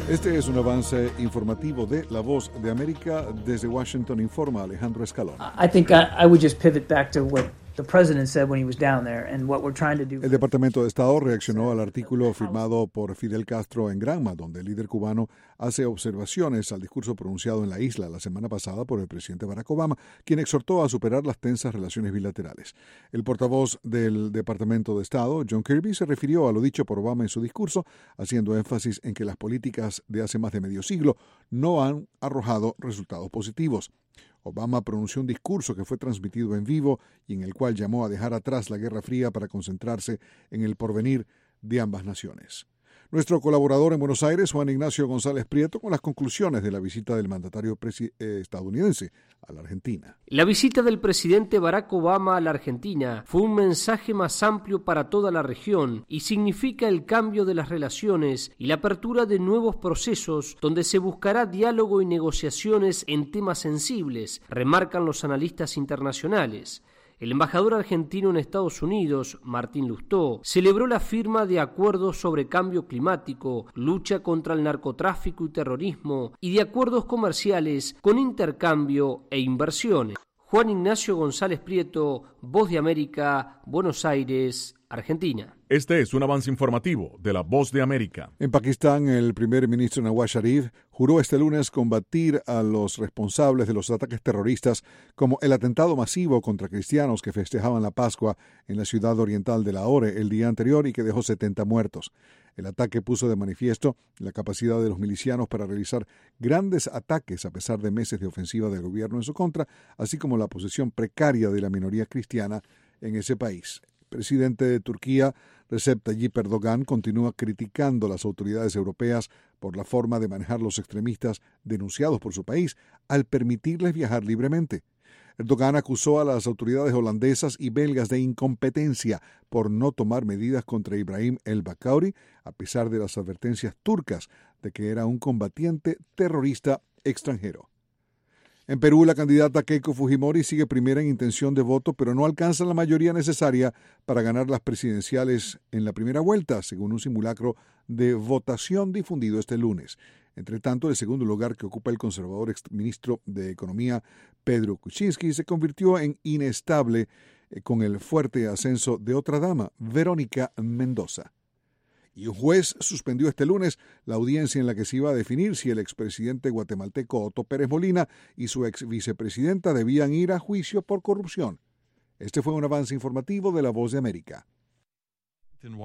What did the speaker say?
Este es un avance informativo de La Voz de América. Desde Washington informa Alejandro Escalón. I think I would just pivot back to what the president said when he was down there and what we're trying to do. El Departamento de Estado reaccionó al artículo firmado por Fidel Castro en Granma, donde el líder cubano hace observaciones al discurso pronunciado en la isla la semana pasada por el presidente Barack Obama, quien exhortó a superar las tensas relaciones bilaterales. El portavoz del Departamento de Estado, John Kirby, se refirió a lo dicho por Obama en su discurso, haciendo énfasis en que las políticas de hace más de medio siglo no han arrojado resultados positivos. Obama pronunció un discurso que fue transmitido en vivo y en el cual llamó a dejar atrás la Guerra Fría para concentrarse en el porvenir de ambas naciones. Nuestro colaborador en Buenos Aires, Juan Ignacio González Prieto, con las conclusiones de la visita del mandatario estadounidense a la Argentina. La visita del presidente Barack Obama a la Argentina fue un mensaje más amplio para toda la región y significa el cambio de las relaciones y la apertura de nuevos procesos donde se buscará diálogo y negociaciones en temas sensibles, remarcan los analistas internacionales. El embajador argentino en Estados Unidos, Martín Lustó, celebró la firma de acuerdos sobre cambio climático, lucha contra el narcotráfico y terrorismo y de acuerdos comerciales con intercambio e inversiones. Juan Ignacio González Prieto, Voz de América, Buenos Aires, Argentina. Este es un avance informativo de La Voz de América. En Pakistán, el primer ministro Nawaz Sharif juró este lunes combatir a los responsables de los ataques terroristas como el atentado masivo contra cristianos que festejaban la Pascua en la ciudad oriental de Lahore el día anterior y que dejó 70 muertos. El ataque puso de manifiesto la capacidad de los milicianos para realizar grandes ataques a pesar de meses de ofensiva del gobierno en su contra, así como la posición precaria de la minoría cristiana en ese país. El presidente de Turquía, Recep Tayyip Erdogan, continúa criticando a las autoridades europeas por la forma de manejar los extremistas denunciados por su país al permitirles viajar libremente. Erdogan acusó a las autoridades holandesas y belgas de incompetencia por no tomar medidas contra Ibrahim el-Bakauri, a pesar de las advertencias turcas de que era un combatiente terrorista extranjero. En Perú, la candidata Keiko Fujimori sigue primera en intención de voto, pero no alcanza la mayoría necesaria para ganar las presidenciales en la primera vuelta, según un simulacro de votación difundido este lunes. Entre tanto, el segundo lugar que ocupa el conservador exministro de Economía, Pedro Kuczynski, se convirtió en inestable con el fuerte ascenso de otra dama, Verónica Mendoza. Y un juez suspendió este lunes la audiencia en la que se iba a definir si el expresidente guatemalteco Otto Pérez Molina y su ex vicepresidenta debían ir a juicio por corrupción. Este fue un avance informativo de La Voz de América.